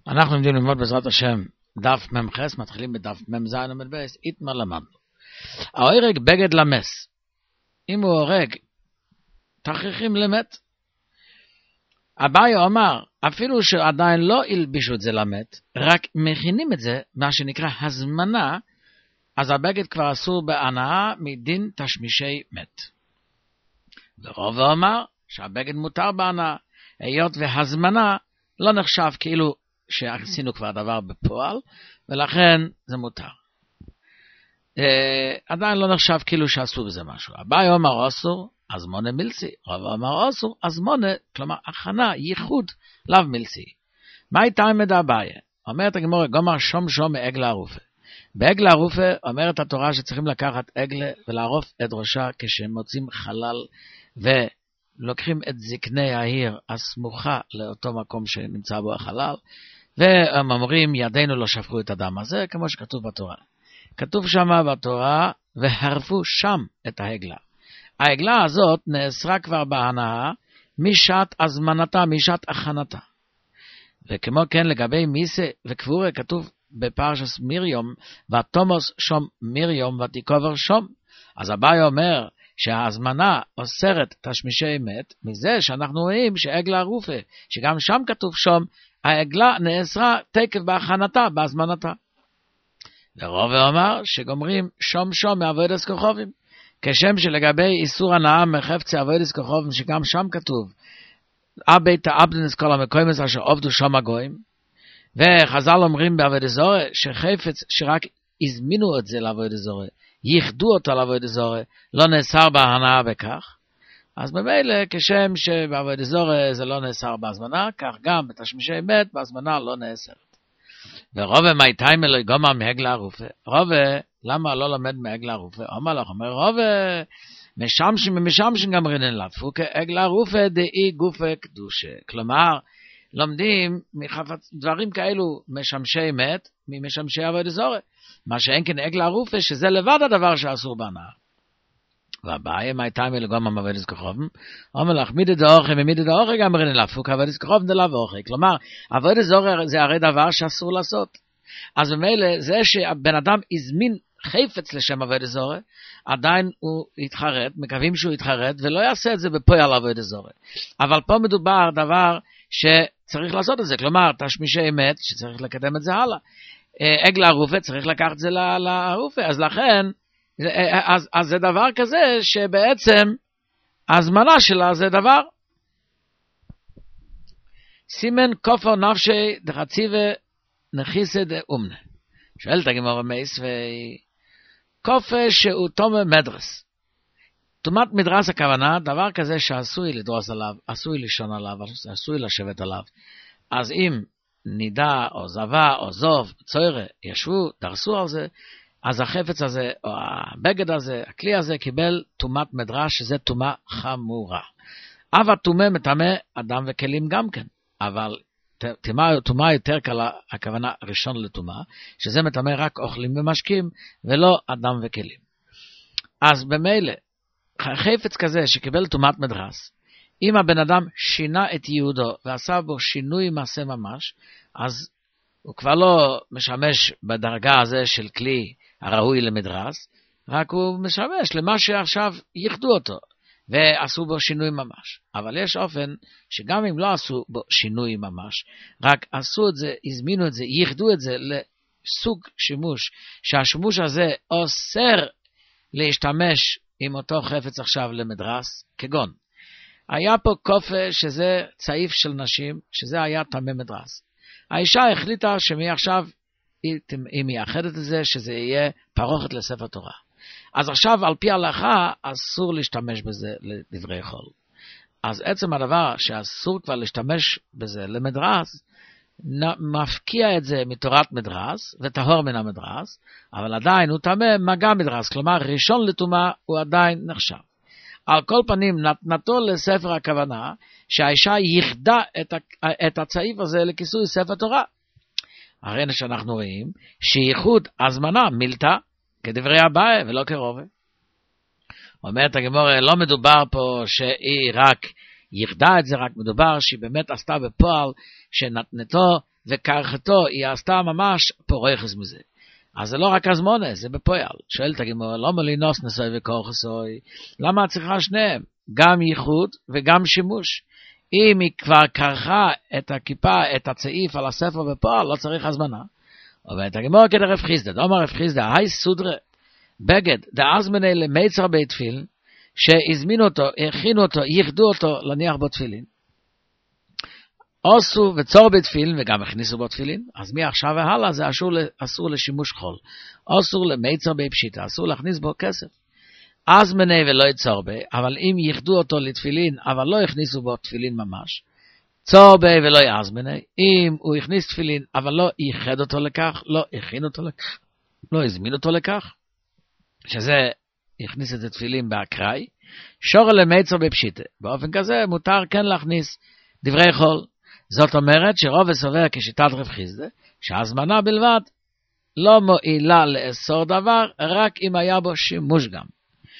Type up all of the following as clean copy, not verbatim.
אנחנו עומדים ללמוד בעזרת השם דף ממחס, מתחילים בדף ממזין עמד בייס, איתמר למדנו. ההורג בגד למס. אם הוא הורג, תכריכים למת. אביי אומר, אפילו שעדיין לא ילבישו את זה למת, רק מכינים את זה, מה שנקרא הזמנה, אז הבגד כבר אסור בהנאה מדין תשמישי מת. ורוב אומר שהבגד מותר בהנאה, היות והזמנה לא נחשב כאילו שעשינו כבר דבר בפועל, ולכן זה מותר. עדיין לא נחשב כאילו שעשו בזה משהו. אביי אומר אסור, אז מונה מילסי. רב אומר אסור, אז מונה, כלומר הכנה, ייחוד, לאו מילסי. מה הייתה עמד אביי? אומרת הגמרא, גומר שום שום מעגלה ערופה. בעגלה ערופה אומרת התורה שצריכים לקחת עגלה ולערוף את ראשה כשמוצאים חלל ולוקחים את זקני העיר הסמוכה לאותו מקום שנמצא בו החלל, והם אומרים ידינו לא שפכו את הדם הזה, כמו שכתוב בתורה. כתוב שם בתורה והרפו שם את העגלה. העגלה הזאת נאסרה כבר בהנאה משעת הזמנתה, משעת הכנתה. וכמו כן לגבי מיסה וקבורה כתוב בפרשת מרים, ותומוס שום מרים ותיקובר שום. אז אביי אומר שההזמנה אוסרת תשמישי מת, מזה שאנחנו רואים שעגלה ערופה, שגם שם כתוב שום, העגלה נאסרה תקף בהכנתה, בהזמנתה. ורוב אומר שגומרים שום שום מעבודת כוכבים, כשם שלגבי איסור הנאה מחפצי עבודת כוכבים, שגם שם כתוב, אבי תאבדנס כל המקומות אשר עובדו שום הגויים, וחז"ל אומרים בעבודת זרה שחפץ שרק הזמינו את זה לעבודת זרה, ייחדו אותו לעבודת זרה, לא נאסר בהנאה בכך. אז ממילא כשם שבעבודת זרה זה לא נאסר בהזמנה, כך גם בתשמישי מת בהזמנה לא נאסרת. ורובע מייטיים אלוהי גומר מעגלה ערופה. רובע, למה לא לומד מעגלה ערופה? אומר רובע, משמשים גם רינן לפוק, עגלה ערופה דאי גופה קדושה. כלומר, לומדים דברים כאלו משמשי מת, ממשמשי עבודת זרה. מה שאין כן עגלה ערופה, שזה לבד הדבר שאסור בהנאה. והבעיה מייטיים אלוהי גומר מעבודת כוכבים, אומר לך, מידת האוכל ומידת האוכל גם רינן לפוק, עבודת כוכבים דלאו אוכל. כלומר, עבודת זרה זה הרי דבר שאסור לעשות. אז במילא זה שהבן אדם הזמין חפץ לשם עבודת זרה, עדיין הוא יתחרט, מקווים שהוא יתחרט, ולא יעשה את זה בפועל עבודת זרה. אבל פה מדובר דבר שצריך לעשות את זה, כלומר, תשמישי מת, שצריך לקדם את זה הלאה. עגלה ערופה, צריך לקחת את זה לערופה, אז לכן, אז זה דבר כזה, שבעצם, הזמנה שלה זה דבר. סימן כופר נפשי דחציבה נחיסה דאומנה. שואלת הגמרא מייס וכופה שהוא תומא מדרס. תומת מדרס הכוונה, דבר כזה שעשוי לדרוס עליו, עשוי לישון עליו, עשוי לשבת עליו. אז אם נידה או זבה או זוב, צוירה, ישבו, דרסו על זה, אז החפץ הזה או הבגד הזה, הכלי הזה קיבל תומת מדרס, שזה תומה חמורה. אבל תומה מטמא אדם וכלים גם כן, אבל תומה יותר קלה, הכוונה ראשון לתומה, שזה מטמא רק אוכלים ומשקים, ולא אדם וכלים. אז במילא, חפץ כזה שקיבל תומת מדרס, אם הבן אדם שינה את ייעודו, ועשה בו שינוי מעשה ממש, אז הוא כבר לא משמש בדרגה הזה של כלי הראוי למדרס, רק הוא משמש למה שעכשיו ייחדו אותו, ועשו בו שינוי ממש. אבל יש אופן שגם אם לא עשו בו שינוי ממש, רק עשו את זה, הזמינו את זה, ייחדו את זה לסוג שימוש, שהשימוש הזה אוסר להשתמש עם אותו חפץ עכשיו למדרס, כגון. היה פה כופה שזה צעיף של נשים, שזה היה טמא מדרס. האישה החליטה שמעכשיו היא מייחדת את זה, שזה יהיה פרוכת לספר תורה. אז עכשיו על פי ההלכה אסור להשתמש בזה לדברי חול. אז עצם הדבר שאסור כבר להשתמש בזה למדרס, מפקיע את זה מתורת מדרס וטהור מן המדרס, אבל עדיין הוא טמא מגע מדרס, כלומר ראשון לטומאה הוא עדיין נחשב. על כל פנים נתנתו לספר הכוונה שהאישה ייחדה את הצעיף הזה לכיסוי ספר תורה. הרי שאנחנו רואים שייחוד הזמנה מילתה כדברי אביי ולא כרובה. אומרת הגמרא, לא מדובר פה שהיא רק ייחדה את זה, רק מדובר שהיא באמת עשתה בפועל שנתנתו וקרחתו היא עשתה ממש פורחס מזה. אז זה לא רק הזמונה, זה בפועל. שואלת הגמרא, למה לינוס נסוי וכורחסוי? למה את צריכה שניהם? גם ייחוד וגם שימוש. אם היא כבר קרחה את הכיפה, את הצעיף על הספר בפועל, לא צריך הזמנה. אומרת הגמרא כדרב חיסדא, דאמר רב חיסדא, היי סודרה, בגד, דאזמני למיצר בית תפילין, שהזמינו אותו, הכינו אותו, ייחדו אותו להניח בו תפילין. עשו וצור בתפילין וגם הכניסו בו תפילין, אז מעכשיו והלאה זה אסור לשימוש חול. אסור למיצר בפשיטה, אסור להכניס בו כסף. אז מנה ולא יצור בה, אבל אם ייחדו אותו לתפילין, אבל לא הכניסו בו תפילין ממש, צור בה ולא יעזמנה, אם הוא הכניס תפילין, אבל לא ייחד אותו לכך, לא הכין אותו לכך, לא הזמין אותו לכך, שזה הכניס את התפילין באקראי, שור למיצר בפשיטה. באופן כזה מותר כן להכניס דברי חול. זאת אומרת שרוב סובר כשיטת רב חיסדא, שהזמנה בלבד לא מועילה לאסור דבר, רק אם היה בו שימוש גם.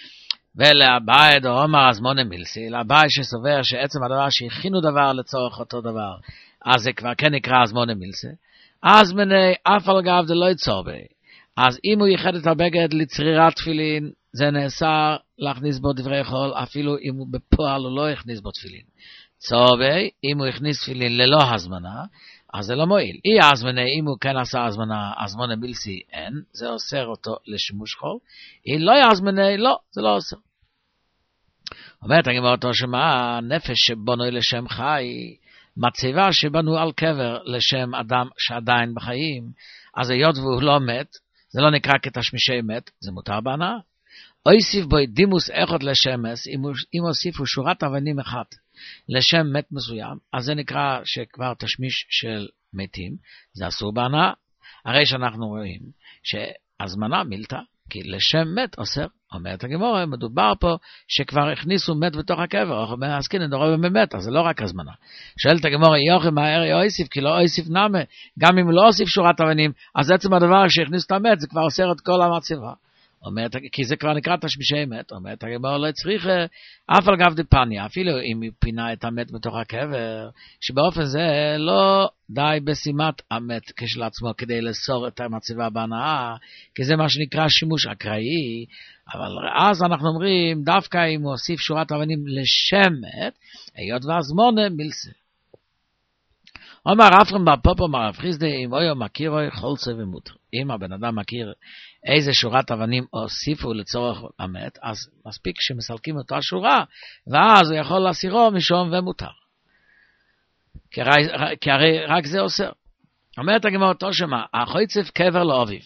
ולאביי דאמר הזמונה מילסי, לאביי שסובר שעצם הדבר שהכינו דבר לצורך אותו דבר, אז זה כבר כן נקרא הזמונה מילסי, אז מנה אף על גב דלא יצור בי. אז אם הוא ייחד את הבגד לצרירת תפילין, זה נאסר להכניס בו דברי חול, אפילו אם הוא בפועל הוא לא הכניס בו תפילין. צובי, אם הוא הכניס תפילין ללא הזמנה, אז זה לא מועיל. אי הזמנה, אם הוא כן עשה הזמנה, הזמונה מילסי אין, זה אוסר אותו לשימוש חול. אם לא יזמנה, לא, זה לא אוסר. אומרת הגמרא אותו שמה, נפש שבנוי לשם חי, מצבה שבנו על קבר לשם אדם שעדיין בחיים, אז היות והוא לא מת, זה לא נקרא כתשמישי מת, זה מותר בהנאה. אוסיף בו דימוס אחד לשמס, אם הוסיפו שורת אבנים אחת לשם מת מסוים, אז זה נקרא שכבר תשמיש של מתים, זה אסור בהנאה. הרי שאנחנו רואים שהזמנה מילתא, כי לשם מת אוסר. אומרת הגמרא, מדובר פה שכבר הכניסו מת בתוך הקבר, או מעסקינן דורו במת, אז זה לא רק הזמנה. שואלת הגמרא, יוכי מהר אוסיף, כי לא אוסיף נמה, גם אם לא אוסיף שורת אבנים, אז עצם הדבר שהכניסו את המת, זה כבר אוסר את כל המצבה. אומרת, כי זה כבר נקרא תשמישי מת. אומרת הגמרא, לא צריך אף על גב דפניה, אפילו אם היא פינה את המת בתוך הקבר, שבאופן זה לא די בשימת המת כשלעצמו כדי לסור את המצבה בהנאה, כי זה מה שנקרא שימוש אקראי. אבל אז אנחנו אומרים, דווקא אם הוא הוסיף שורת אבנים לשם מת, היות והזמונה מילסה. אומר אפרים בר פפא אמר רב חיסדא, אם אויו מכירו חולצה ומותר. אם הבן אדם מכיר איזה שורת אבנים הוסיפו לצורך המת, אז מספיק שמסלקים אותה שורה, ואז הוא יכול להסירו משום ומותר. כי הרי רק זה אוסר. אומרת הגמרא אותו שמה, החוצף קבר לאביו.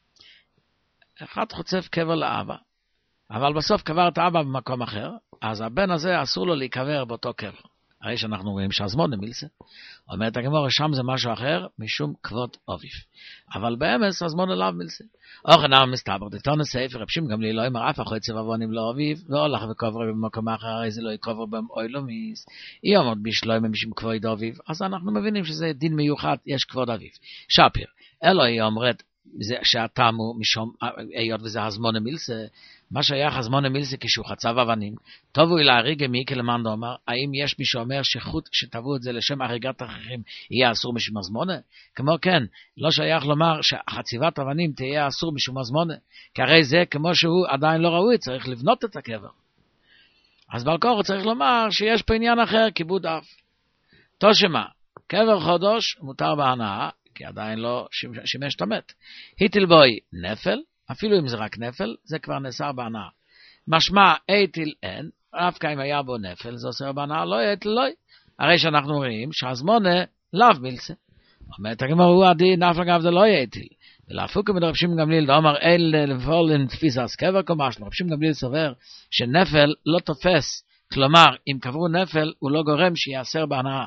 אחד חוצף קבר לאבא, אבל בסוף קבר את האבא במקום אחר, אז הבן הזה אסור לו להיקבר באותו קבר. הרי שאנחנו רואים שהזמונה מילסה. אומרת הגמרא, שם זה משהו אחר, משום כבוד אביו. אבל באמס הזמונה לאו מילסה. אוכן אמר מסתבר, דתון הספר, רב שמעון גמליאל לא אמר אף החוצף עוונים לאביו, והולך וקובר במקום אחר, הרי זה לא יקובר באוילומיס. היא אומרת בשלוימה משום כבוד אביו, אז אנחנו מבינים שזה דין מיוחד, יש כבוד אביו. שפיר, אלו היא אומרת, שהטעם הוא משום, היות וזה הזמונה מילסה, מה שייך הזמונה מילסה כשהוא חצב אבנים, טובו אלה הריגה מיקי למאן דאמר, האם יש מי שאומר שחוט שטבעו את זה לשם הריגת אחרים יהיה אסור משום הזמונה? כמו כן, לא שייך לומר שחציבת אבנים תהיה אסור משום הזמונה, כי הרי זה כמו שהוא עדיין לא ראוי, צריך לבנות את הקבר. אז בלקור צריך לומר שיש פה עניין אחר, כיבוד אף. תושמה, קבר חודש מותר בהנאה, כי עדיין לא שימש את המת. היטיל בוי נפל, אפילו אם זה רק נפל, זה כבר נאסר בהנאה. משמע היטיל אין, אף אם היה בו נפל, זה אוסר בהנאה, לא היטיל לא. הרי שאנחנו רואים שהזמונה לאו מילסה. אומרת הגמרא הוא הדין, אף אגב זה לא היטיל. ולהפוק מדרב שמעון גמליאל, דאמר אל לפעול לתפיסת קבר קומש, רב שמעון גמליאל סובר שנפל לא תופס, כלומר אם קברו נפל הוא לא גורם שיאסר בהנאה.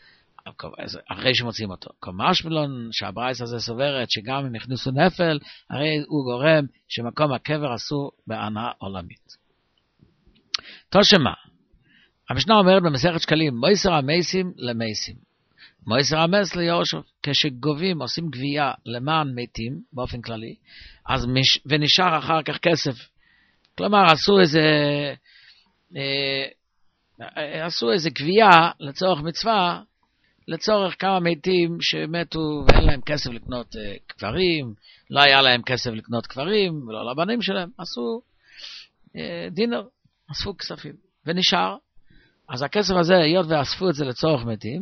אחרי שמוצאים אותו. קומש מלון שהברייס הזה סוברת שגם אם הכניסו נפל, הרי הוא גורם שמקום הקבר אסור בהנאה עולמית. תושמה, המשנה אומרת במסכת שקלים, מויסר המסים למסים. מויסר המס ליהושע, כשגובים, עושים גבייה למען מתים, באופן כללי, אז ונשאר אחר כך כסף. כלומר, עשו איזה גבייה לצורך מצווה, לצורך כמה מתים שמתו ואין להם כסף לקנות קברים, לא היה להם כסף לקנות קברים, ולא לבנים שלהם, עשו דינר, אספו כספים, ונשאר. אז הכסף הזה, היות ואספו את זה לצורך מתים,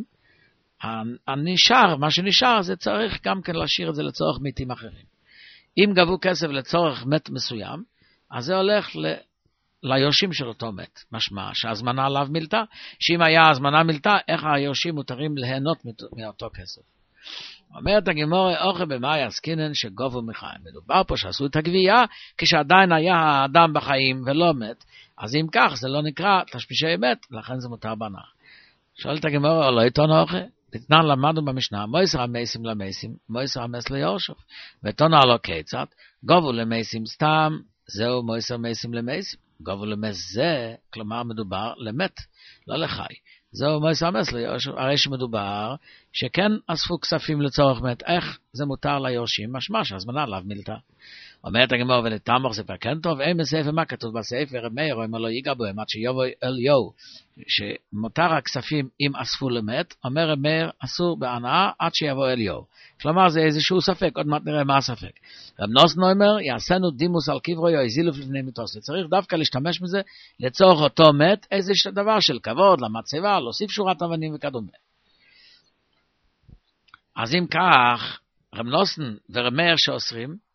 מה שנשאר זה צריך גם כן להשאיר את זה לצורך מתים אחרים. אם גבו כסף לצורך מת מסוים, אז זה הולך ליורשים של אותו מת. משמע שהזמנה עליו מילתה, שאם היה הזמנה מילתה, איך היורשים מותרים ליהנות מאותו כסף. אומרת הגמרא, אוכל במאי עסקינן שגובו מחיים. מדובר פה שעשו את הגבייה כשעדיין היה האדם בחיים ולא מת. אז אם כך זה לא נקרא תשמישי מת, לכן זה מותר בנה. שואלת הגמרא, לא עיתון אוכל? בתנן למדנו במשנה, מויסר המסים למסים, מויסר המס ליורשוף. ותונה לו כיצד, גובו למסים סתם, זהו מויסר מסים למסים. גובו למס זה, כלומר מדובר למת, לא לחי. זהו מויסר המס ליורשוף, הרי שמדובר שכן אספו כספים לצורך מת, איך זה מותר ליורשים, משמע שהזמנה עליו מילתה. אומרת הגמרא ולתמוך זה פרקן טוב, אין בספר מה כתוב בספר, רב מאיר, אומר לו ייגע בו, עד שיבוא אליהו, שמותר הכספים אם אספו למת, אומר רב מאיר אסור בהנאה עד שיבוא אליהו. כלומר זה איזשהו ספק, עוד מעט נראה מה הספק. רב נוסן אומר, יעשנו דימוס על קברו, יזילוף לפני מיתוס, צריך דווקא להשתמש בזה לצורך אותו מת, איזה דבר של כבוד, למצבה, להוסיף שורת אבנים וכדומה. אז אם כך, רב נוסן ורב מאיר שאוסרים,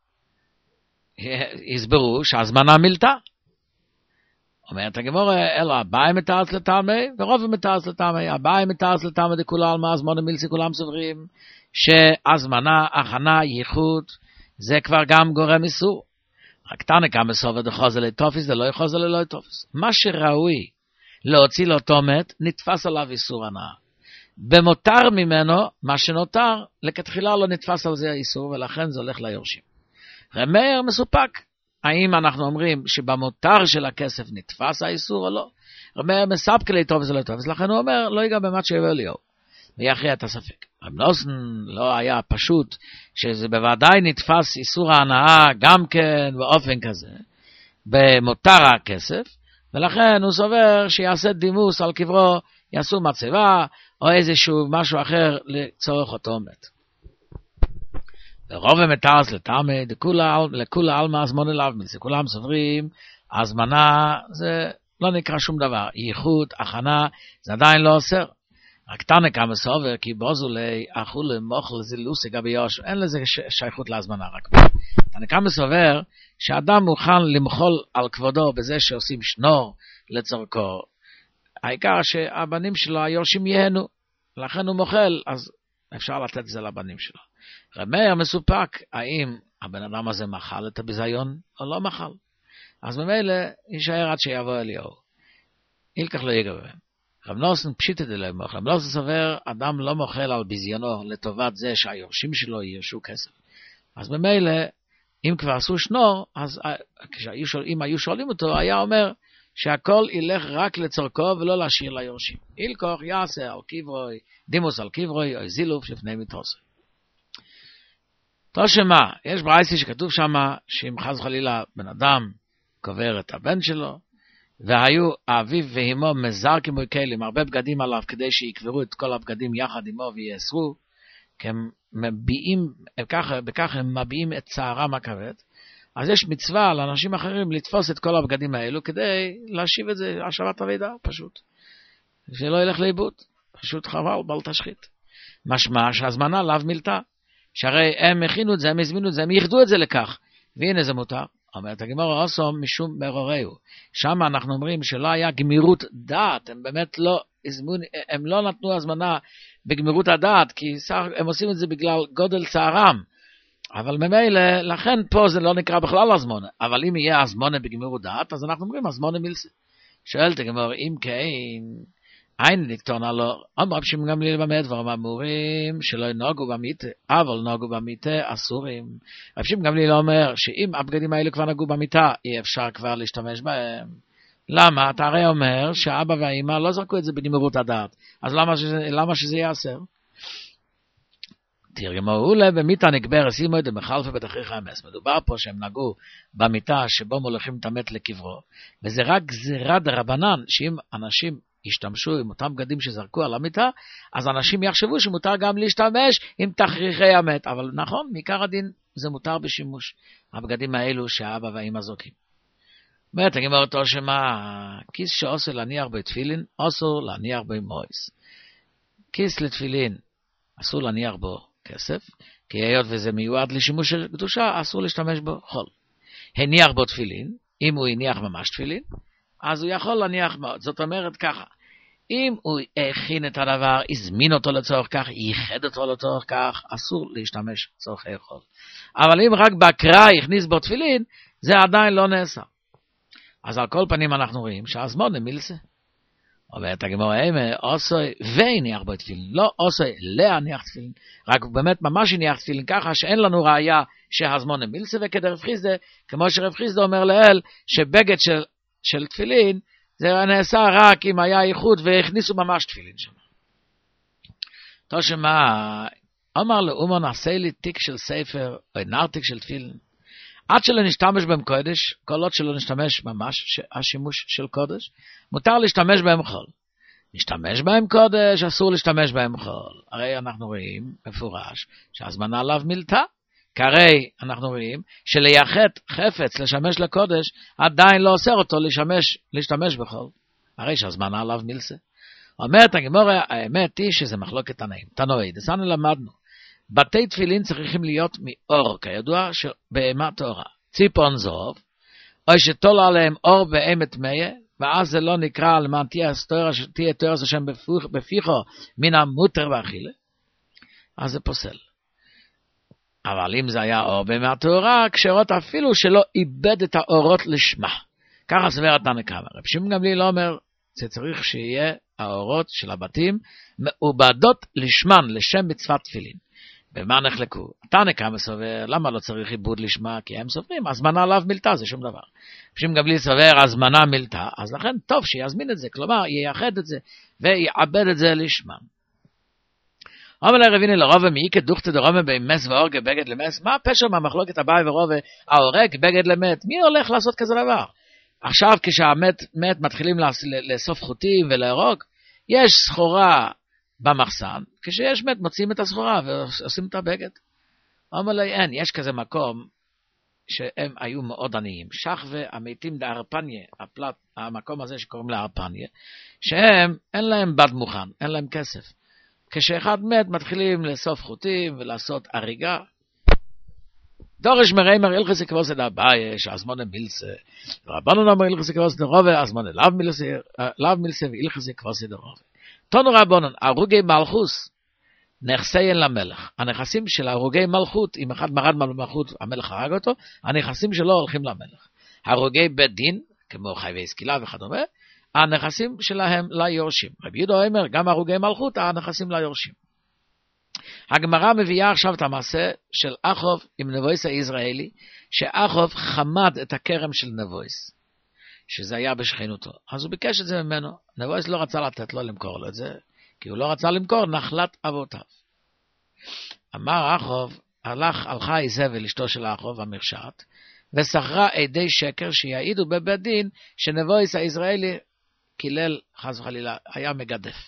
הסברו שהזמנה מילתה. אומרת הגמרא, אלו הבאי מתארץ לטעמי, ורוב מתארץ לטעמי. הבאי מתארץ לטעמי דכולה על מה הזמונה מילסי, כולם סוברים שהזמנה, הכנה, ייחוד, זה כבר גם גורם איסור. רק תנקה מסובר דחוזה לתופס, זה לא יחוזה ללא תופס. מה שראוי להוציא לאותו מת, נתפס עליו איסור הנאה. במותר ממנו, מה שנותר, לכתחילה לא נתפס על זה האיסור, ולכן זה הולך ליורשים. רב מאיר מסופק. האם אנחנו אומרים שבמותר של הכסף נתפס האיסור או לא? רב מאיר מספק ליטוב וזה לא טוב, אז לכן הוא אומר, לא ייגע במה שיבוא אליהו. ויכריע את הספק. רב נוסן לא היה פשוט, שזה בוודאי נתפס איסור ההנאה גם כן באופן כזה, במותר הכסף, ולכן הוא סובר שיעשה דימוס על קברו, יעשו מצבה, או איזשהו משהו אחר לצורך אותו מת. ורוב מתארץ לטעמי, לכולה עלמא הזמונה לאו מילסי, כולם סוברים, הזמנה זה לא נקרא שום דבר, ייחוד, הכנה, זה עדיין לא אוסר. רק תנקה מסובר, כי בוזולי, אכולי, מוכל, זילוסי, גבי יוש, אין לזה שייכות להזמנה, רק תנקה מסובר, שאדם מוכן למחול על כבודו בזה שעושים שנור לצורכו, העיקר שהבנים שלו, היורשים יהנו, לכן הוא מוחל, אז אפשר לתת את זה לבנים שלו. רב מאיר מסופק, האם הבן אדם הזה מחל את הביזיון או לא מחל. אז ממילא יישאר עד שיבוא אליהו. ילקח לא ייגע בהם. רב נוסן פשיטא דלא מוחל. רב נוסן סובר, אדם לא מוחל על ביזיונו לטובת זה שהיורשים שלו יירשו כסף. אז ממילא, אם כבר עשו שנור, אז אם היו שואלים אותו, היה אומר שהכל ילך רק לצורכו ולא להשאיר ליורשים. ילקח יעשה על קברוי, דימוס על קברוי, או זילוף לפני מיתוסי. תושמה, יש ברייסי שכתוב שמה, שאם חס וחלילה בן אדם קובר את הבן שלו, והיו אביו ואמו מזרקים וכלים, הרבה בגדים עליו, כדי שיקברו את כל הבגדים יחד עמו ויאסרו, כי הם מביעים, בכך הם מביעים את צערם הכבד, אז יש מצווה לאנשים אחרים לתפוס את כל הבגדים האלו, כדי להשיב את זה, השבת הוידה, פשוט. שלא ילך לאיבוד, פשוט חבל, בל תשחית. משמע שהזמנה לאו מילתה, שהרי הם הכינו את זה, הם הזמינו את זה, הם ייחדו את זה לכך, והנה זה מותר. אומרת הגמרא עשו משום מרורהו. שם אנחנו אומרים שלא היה גמירות דעת, הם באמת לא הזמינו, הם לא נתנו הזמנה בגמירות הדעת, כי הם עושים את זה בגלל גודל צערם. אבל ממילא, לכן פה זה לא נקרא בכלל הזמונה, אבל אם יהיה הזמונה בגמירות דעת, אז אנחנו אומרים הזמונה מילסה. שואלת הגמרא, אם כן, אין נקטונה לו, אמר רב שמעון גמליאל במה דברים אמורים שלא נהגו במיתה, אבל נהגו במיתה אסורים. רב שמעון גמליאל אומר שאם הבגדים האלה כבר נהגו במיתה, אי אפשר כבר להשתמש בהם. למה? אתה הרי אומר שהאבא והאמא לא זרקו את זה בגמירות הדעת, אז למה שזה יאסר? תרגמו אולי במיתה נקבר שימו דמחלפה בתכריך האמס. מדובר פה שהם נגעו במיתה שבו מולכים את המת לקברו, וזה רק גזירה דרבנן, שאם אנשים ישתמשו עם אותם בגדים שזרקו על המיטה, אז אנשים יחשבו שמותר גם להשתמש עם תכריכי המת. אבל נכון, מעיקר הדין זה מותר בשימוש. הבגדים האלו שהאבא והאמא זוקים. אומרת, תגיד אותו שמה, כיס שאוסר להניח בתפילין, אסור להניח בו מויס. כיס לתפילין, אסור להניח בו כסף, כי היות וזה מיועד לשימוש של קדושה, אסור להשתמש בו חול. הניח בו תפילין, אם הוא הניח ממש תפילין, אז הוא יכול להניח מאוד. זאת אומרת ככה, אם הוא הכין את הדבר, הזמין אותו לצורך כך, ייחד אותו לצורך כך, אסור להשתמש צורכי חול. אבל אם רק בקרא הכניס בו תפילין, זה עדיין לא נעשה. אז על כל פנים אנחנו רואים שהזמון מילסה. אומרת הגמרא, עושי והניח בו תפילין, לא עושי להניח תפילין, רק באמת ממש הניח תפילין, ככה שאין לנו ראיה שהזמון מילסה, וכדרב חיסדא, כמו שרב חיסדא אומר לאל, שבגד של תפילין, זה נעשה רק אם היה ייחוד והכניסו ממש תפילין שם. תושמה, אמר לאומו נעשה לי תיק של ספר, או נרתיק של תפילין, עד שלא נשתמש בהם קודש, כל עוד שלא נשתמש ממש, השימוש של קודש, מותר להשתמש בהם חול. נשתמש בהם קודש, אסור להשתמש בהם חול. הרי אנחנו רואים מפורש שהזמנה עליו מילתה, כרי אנחנו רואים שלייחד חפץ לשמש לקודש, עדיין לא אוסר אותו להשתמש בחול. הרי שהזמנה עליו מילסה. אומרת הגמרא, האמת היא שזה מחלוקת תנאים. תנאי, דסנו למדנו. בתי תפילין צריכים להיות מאור, כידוע שבהמה טהורה. ציפון זוב, או שתול עליהם אור באמת מיה, ואז זה לא נקרא למען תהיה תואר השם בפיחו מן המותר והאכילה, אז זה פוסל. אבל אם זה היה אור בהמה טהורה, כשרות אפילו שלא איבד את האורות לשמה. ככה סבר התנא קמא. רב שמעון גמליאל אומר, זה צריך שיהיה האורות של הבתים מעובדות לשמן, לשם מצוות תפילין. במה נחלקו? התנא קמא סובר, למה לא צריך עיבוד לשמה? כי הם סוברים, הזמנה עליו מילתה, זה שום דבר. שמעון גמליאל סובר, הזמנה מילתה, אז לכן טוב שיזמין את זה, כלומר, ייחד את זה, ויעבד את זה לשמה. אומר לרביני לרובה, מאיקא דוכתא דרומה במס והורגה בגד למס, מה הפשר מהמחלוקת הבאי ורובה, ההורג בגד למת? מי הולך לעשות כזה דבר? עכשיו כשהמת מתחילים לאסוף חוטים ולהרוג, יש סחורה במחסן, כשיש מת מוצאים את הסחורה ועושים את הבגד. אומר לי, אין, יש כזה מקום שהם היו מאוד עניים, שחווה המתים דארפניה, המקום הזה שקוראים לארפניה, שהם אין להם בד מוכן, אין להם כסף. כשאחד מת מתחילים לאסוף חוטים ולעשות הריגה. דורש מריימר הלכסי כבוסי דאביי, שהזמונה מילסה, רבנן אומר הלכסי כבוסי דרובה, הזמונה לאו מילסה והלכסי כבוסי דרובה. תונו רבנן, הרוגי מלכוס, נכסיין למלך. הנכסים של הרוגי מלכות, אם אחד מרד מלכות, המלך הרג אותו, הנכסים שלו הולכים למלך. הרוגי בית דין, כמו חייבי סקילה וכדומה, הנכסים שלהם ליורשים. רבי יהודה אומר, גם הרוגי מלכות, הנכסים ליורשים. הגמרא מביאה עכשיו את המעשה של אחוב עם נבויס הישראלי, שאחוב חמד את הכרם של נבויס, שזה היה בשכנותו. אז הוא ביקש את זה ממנו. נבויס לא רצה לתת לו למכור לו את זה, כי הוא לא רצה למכור נחלת אבותיו. אמר אחוב, הלכה איזבל אשתו של אחוב המרשעת, ושכרה עדי שקר שיעידו בבית דין שנבויס הישראלי קילל חס וחלילה, היה מגדף.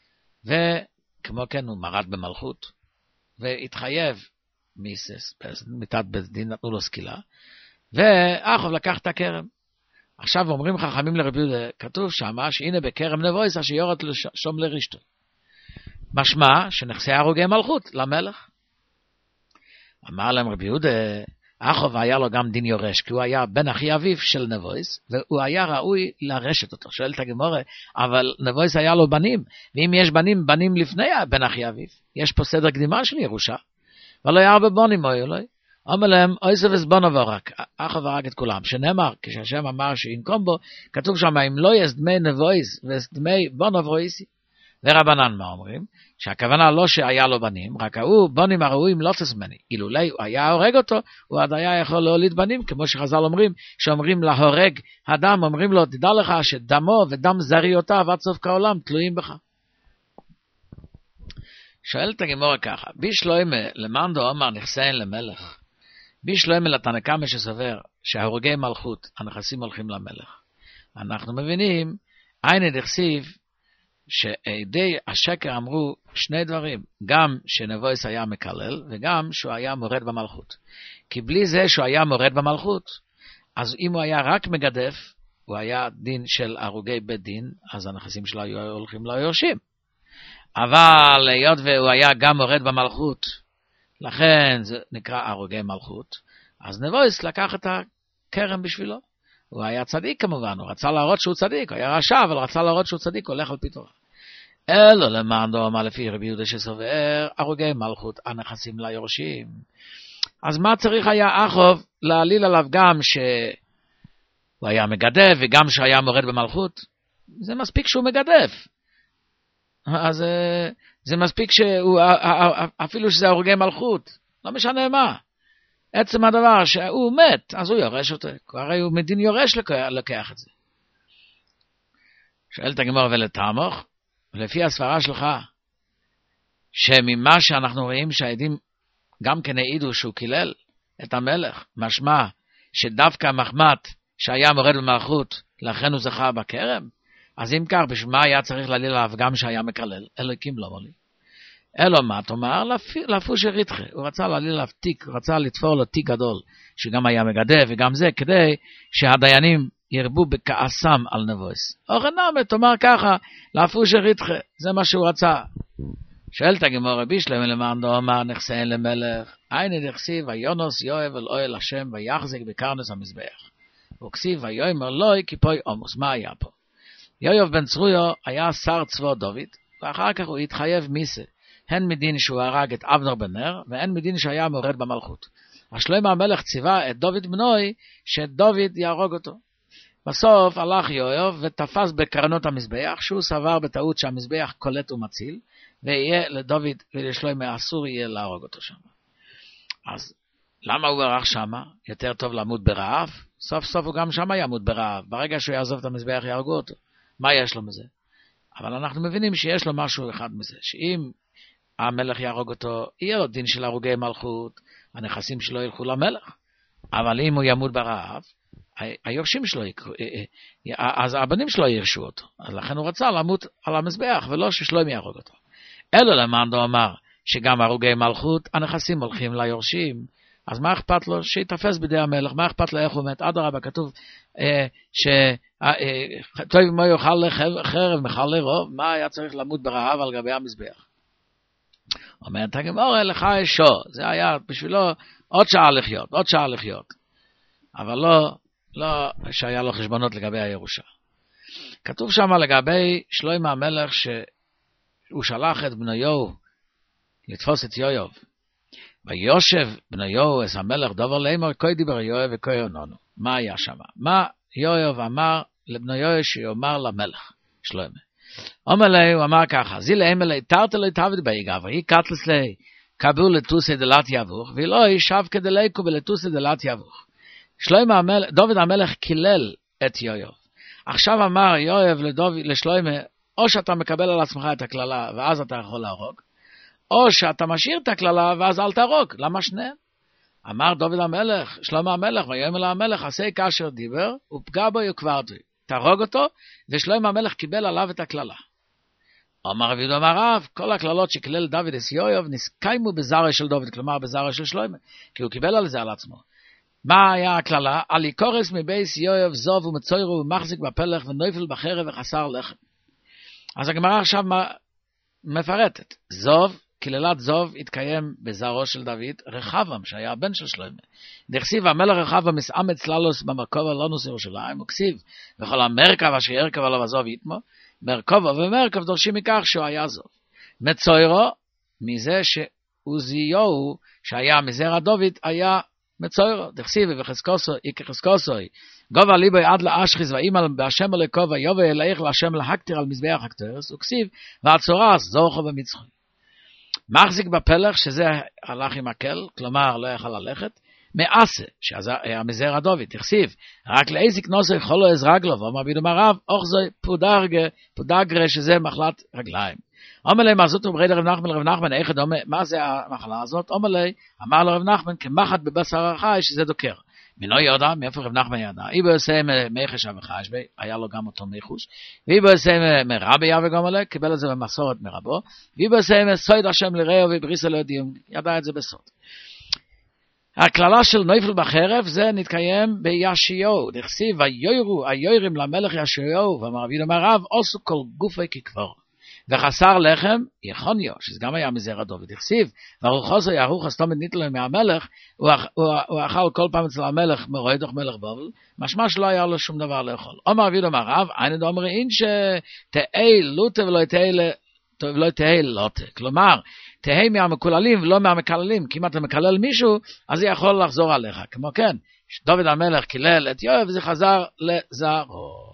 וכמו כן הוא מרד במלכות, והתחייב מיתת בית דין, נתנו לו סקילה, ואחוב לקח את הכרם. עכשיו אומרים חכמים לרבי יהודה, כתוב שמה שהנה בכרם נבויס אשר יורד לשום לרשתו. משמע שנכסי הרוגי מלכות למלך. אמר להם רבי יהודה, אחוב היה לו גם דין יורש, כי הוא היה בן אחי אביו של נבויס, והוא היה ראוי לרשת אותו. שואלת הגמרא, אבל נבויס היה לו בנים, ואם יש בנים לפני בן אחי אביו, יש פה סדר קדימה של ירושה, ולא היה הרבה בונים היו לו. אומר להם, אויסף בנו ורק, אחוב הרג את כולם, שנאמר, כשהשם אמר שינקום בו, כתוב שם, אם לא יש דמי נבויס ודמי בנו ורויסי. ורבנן מה אומרים? שהכוונה לא שהיה לו בנים, רק הוא בונים הראויים לא תסמני. אילולי הוא היה הורג אותו, הוא עד היה יכול להוליד בנים, כמו שחז"ל אומרים, שאומרים להורג אדם, אומרים לו, תדע לך שדמו ודם זריותיו עד סוף כעולם תלויים בך. שואלת הגמרא ככה, בישלוימה למאן דאמר נכסיין למלך, בישלוימה לתנא קמא שסובר שההורגי מלכות, הנכסים הולכים למלך. אנחנו מבינים, עין דכסיב, שעדי השקר אמרו שני דברים, גם שנבויס היה מקלל, וגם שהוא היה מורד במלכות. כי בלי זה שהוא היה מורד במלכות, אז אם הוא היה רק מגדף, הוא היה דין של הרוגי בית דין, אז הנכסים שלו היו הולכים ליורשים. אבל היות והוא היה גם מורד במלכות, לכן זה נקרא הרוגי מלכות, אז נבויס לקח את הכרם בשבילו. הוא היה צדיק כמובן, הוא רצה להראות שהוא צדיק, הוא היה רשע, אבל רצה להראות שהוא צדיק, הוא הולך על פי תורה. אלו למען דומה לפי רבי יהודה שסובר, הרוגי מלכות הנכסים ליורשים. אז מה צריך היה אחוב להעליל עליו גם שהוא היה מגדף וגם שהיה מורד במלכות? זה מספיק שהוא מגדף. אז זה מספיק אפילו שזה הרוגי מלכות, לא משנה מה. עצם הדבר שהוא מת, אז הוא יורש אותו, הרי הוא מדין יורש לקח את זה. שואלת הגמרא ולתעמוך, לפי הסברה שלך, שממה שאנחנו רואים שהעדים גם כן העידו שהוא קילל את המלך, משמע שדווקא מחמת שהיה מורד במלכות, לכן הוא זכה בכרם, אז אם כך, בשביל מה היה צריך להעליל עליו גם שהיה מקלל? אלוקים לא מולי. אלו מה תאמר? לפוש ריתחה. הוא רצה להעליל עליו תיק, הוא רצה לתפור לו תיק גדול, שגם היה מגדף וגם זה, כדי שהדיינים ירבו בכעסם על נבויס. אוכנם, תאמר ככה, לפוש ריתחה, זה מה שהוא רצה. שואלת הגמרא בישלם למען דאמר נכסיין למלך, עין דכסיב ויונוס יואב אל אוהל השם ויחזיק בקרנס המזבח. וכסיב ויאמר לוי כי פוי עמוס. מה היה פה? יואב בן צרויה היה שר צבא דוד, ואחר כך הוא התחייב מיסה, הן מדין שהוא הרג את אבנר בן נר, והן מדין שהיה מורד במלכות. שלמה המלך ציווה את דוד בנוי, שדוד יהרוג אותו. בסוף הלך יואב ותפס בקרנות המזבח, שהוא סבר בטעות שהמזבח קולט ומציל, ויהיה לדוד ולשלמה אסור יהיה להרוג אותו שם. אז למה הוא ברח שם? יותר טוב למות ברעב? סוף סוף הוא גם שם ימות ברעב. ברגע שהוא יעזוב את המזבח יהרגו אותו. מה יש לו מזה? אבל אנחנו מבינים שיש לו משהו אחד מזה, שאם המלך יהרוג אותו, יהיה לו דין של הרוגי מלכות, הנכסים שלו ילכו למלך. אבל אם הוא ימות ברעב, היורשים שלו אז הבנים שלו ירשו אותו. אז לכן הוא רצה למות על המזבח, ולא ששלום יהרוג אותו. אלו למען דאמר שגם הרוגי מלכות, הנכסים הולכים ליורשים. אז מה אכפת לו? שיתפס בידי המלך. מה אכפת לו איך הוא מת? אדרבה, כתוב טוב אם הוא יאכל חרב מחל לרוב, מה היה צריך למות ברעב על גבי המזבח? אומרת הגמרא, לך ישו, זה היה בשבילו עוד שעה לחיות, אבל לא שהיה לו חשבונות לגבי הירושה. כתוב שם לגבי שלמה המלך שהוא שלח את בניו לתפוס את יואב, ויושב בניו את המלך דובר לאמר כה דיבר יואב וכה עננו. מה היה שם? מה יואב אמר לבניו שיאמר למלך שלמה? אומר לי, הוא אמר ככה, זילה אמר לי, תרת לי תעבד ביגע, והיא קטלס לי, קבעו לטוסי דלת יבוך, ולא ישב כדליקו בלטוסי דלת יבוך. דוד המלך קילל את יואב. עכשיו אמר יואב לשלמה, או שאתה מקבל על עצמך את הכללה, ואז אתה יכול להרוג, או שאתה משאיר את הכללה, ואז אל תהרוג. למה שניהם? אמר דוד המלך, שלמה המלך, ויאמר לה המלך, עשה כאשר דיבר, ופגע בו יקברתו. תהרוג אותו, ושלמה המלך קיבל עליו את הכללה. אמר רבי יהודה אמר רב, כל הכללות שקילל דוד את יואב נסקיימו בזרע של דוד, כלומר בזרע של שלמה, כי הוא קיבל על זה על עצמו. מה היה הכללה? על יקורס מבייס יואב זוב ומצוירו ומחזיק בפלח ונויפל בחרב וחסר לחם. אז הגמרא עכשיו מפרטת. זוב, קללת זוב התקיים בזרעו של דוד, רחבעם שהיה הבן של שלמה. דכסיב המלך רחבעם מסעמץ ללוס במרכוב אלונוס ירושלים, וכסיב וכל המרכב אשר ירכב עליו הזוב יתמו, מרכובו ומרכב דורשים מכך שהוא היה זוב. מצוירו, מזה שעוזיהו שהיה מזרע דוד היה מצוירו. דכסיב וכחזקוסוי גובה ליבוי עד לאשחיז ואימל בהשם אלוקו ויובא אלייך להשם להקטיר על מזבח הקטורס, וכסיב והצורס זורחו במצחוי. מחזיק בפלח שזה הלך עם הקל, כלומר לא יכל ללכת, מעשה, שזה היה מזרע דוד, תכסיב, רק לאיזיק נוסי חולו אז רגלו, ואומר בידו מרב, אוכזוי פודגרה, שזה מחלת רגליים. אומר לי, מה זאת אומרת רב נחמן, איך דומה, מה זה המחלה הזאת? אומר לי, אמר לרב נחמן, כמחת בבשר החי, שזה דוקר. מינו ידע, מאיפה רב נחמן ידע? איבו עושה מיחש וחשבי, היה לו גם אותו מיחוש, ואיבו עושה מרבי יבא גמלה, קיבל את זה במסורת מרבו, ואיבו עושה סוד השם לראו ובריסה לא יודעים, ידע את זה בסוד. הכללה של נויפל בחרב זה נתקיים בישיהו, דכסיב היוירו היוירים למלך ישיהו, ואמר אבינו מהרב, עשו כל גופי ככבור. וחסר לחם יחוניו, שזה גם היה מזרע דוד, דכסיב, ורוחו ירוחס תמיד ניתן מהמלך, הוא אכל כל פעם אצל המלך מרואדוך מלך בבל, משמע שלא היה לו שום דבר לאכול. אומר אבינו מהרב, אין דאמר אין שתהי לוטה ולא תהי לוטה, כלומר, תהי מהמקוללים ולא מהמקללים, כי אם אתה מקלל מישהו, אז זה יכול לחזור עליך, כמו כן, דוד המלך קילל את יואב וזה חזר לזרעו.